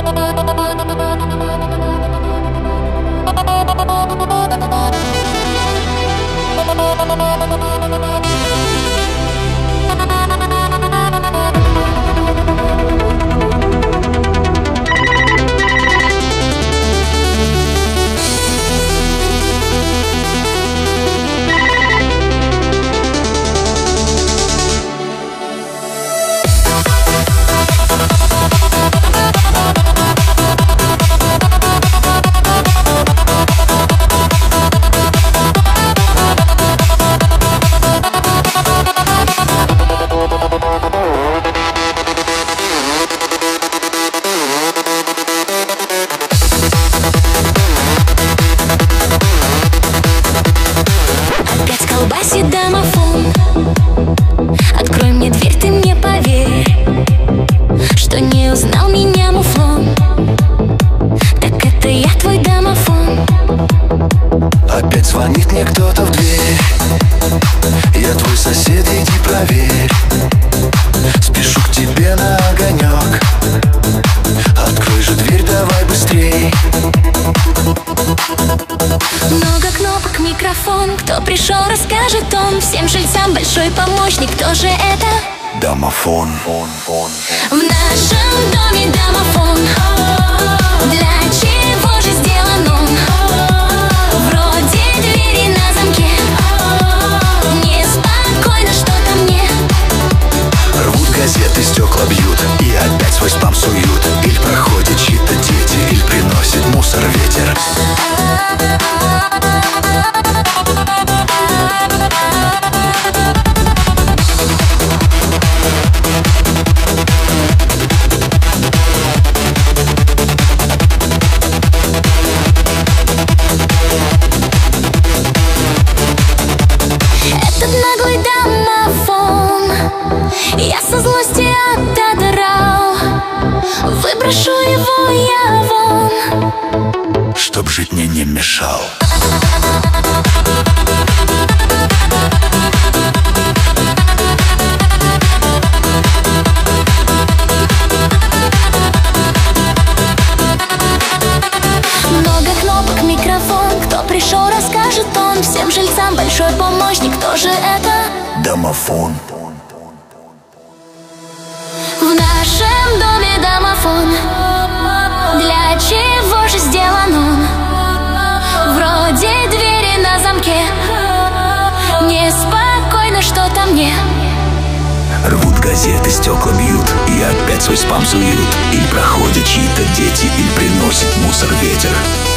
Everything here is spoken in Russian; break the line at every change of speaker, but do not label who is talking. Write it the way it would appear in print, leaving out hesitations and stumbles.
Колбасит домофон. Открой мне дверь, ты мне поверь, что не узнал меня муфлон. Так это я твой домофон.
Опять звонит мне кто-то в дверь. Я твой сосед, иди проверь. Спешу к тебе на огонек. Открой же дверь, давай быстрей.
Много кнопок, микрофон. Кто пришел, расскажет он. Всем жильцам большой помощник. Кто же это?
Домофон.
В нашем доме домофон. Для чего же сделан он? Вроде двери на замке. Неспокойно что-то мне.
Рвут газеты, стекла бьют и опять свой спам суют. Или проходят чьи-то дети, или приносит мусор ветер.
Этот наглый домофон я со злости отодрал. Выброшу его я вон,
чтоб жить мне не мешал.
много кнопок, микрофон. Кто пришел, расскажет он. Всем жильцам большой помощник. Кто же это?
Домофон.
В нашем доме домофон. Для чего же сделан он? Вроде двери на замке. Неспокойно что-то мне.
Рвут газеты, стекла бьют и опять свой спам суют. Или проходят чьи-то дети, или приносит мусор ветер.